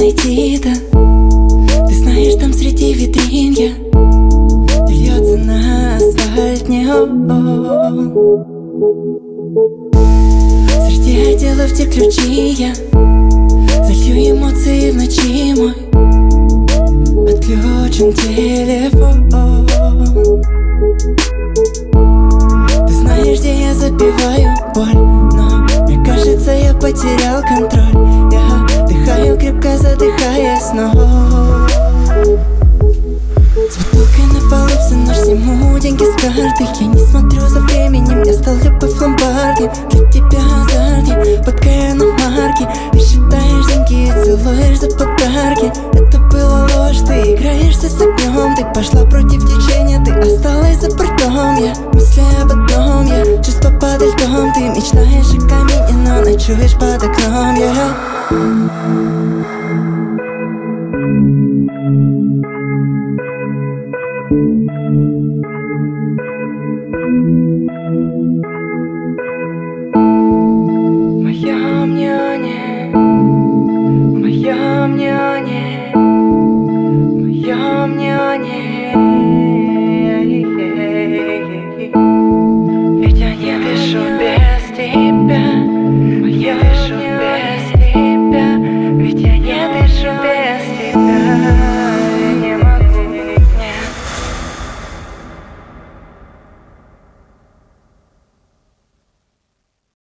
найти-то? Ты знаешь, там среди витрин я льется на асфальт неон. Среди отделов, где ключи я залью эмоции в ночи мой отключен телефон. Ты знаешь, где я запиваю боль, но мне кажется, я потерял контроль. Я дыхаю крепко, задыхаясь снова. С бутылкой на полу всю ночь сниму деньги с карты. Я не смотрю за временем, я стал любовь в ломбарде. Для тебя азарт, пока я на марке. И считаешь деньги и целуешь за подарки. Это была ложь, ты играешься с огнем. Ты пошла против течения, ты осталась за бортом. Я мысли об одном, я чувства под льдом. Ты мечтаешь о камине, но ночуешь под окном. В моем нёне, в моем нёне.